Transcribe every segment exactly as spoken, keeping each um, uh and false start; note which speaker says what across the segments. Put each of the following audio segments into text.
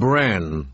Speaker 1: Bran.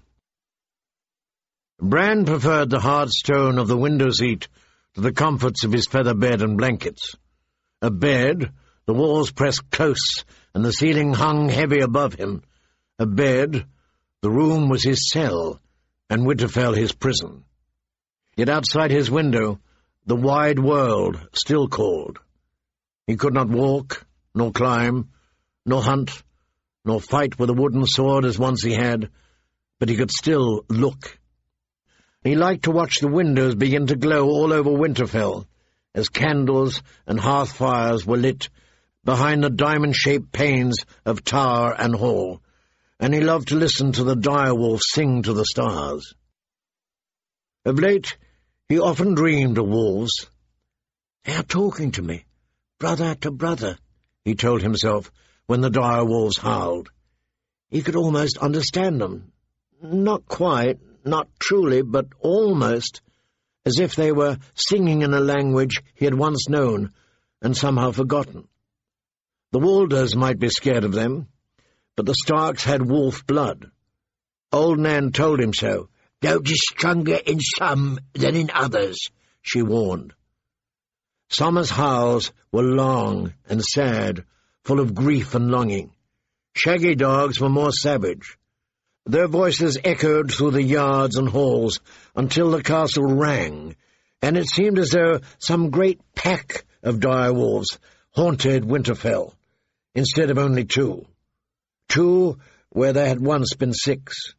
Speaker 1: Bran preferred the hard stone of the window-seat to the comforts of his feather bed and blankets. A bed, the walls pressed close and the ceiling hung heavy above him. A bed, the room was his cell, and Winterfell his prison. Yet outside his window, the wide world still called. He could not walk, nor climb, nor hunt, nor fight with a wooden sword as once he had, but he could still look. He liked to watch the windows begin to glow all over Winterfell, as candles and hearth-fires were lit behind the diamond-shaped panes of tower and hall, and he loved to listen to the direwolf sing to the stars. Of late, he often dreamed of wolves. "They are talking to me, brother to brother," he told himself when the direwolves howled. He could almost understand them. Not quite, not truly, but almost, as if they were singing in a language he had once known and somehow forgotten. The Walders might be scared of them, but the Starks had wolf blood. Old Nan told him so. "They'll be stronger in some than in others," she warned. Summer's howls were long and sad, full of grief and longing. Shaggy dogs were more savage. Their voices echoed through the yards and halls until the castle rang, and it seemed as though some great pack of direwolves haunted Winterfell, instead of only two. Two where there had once been six.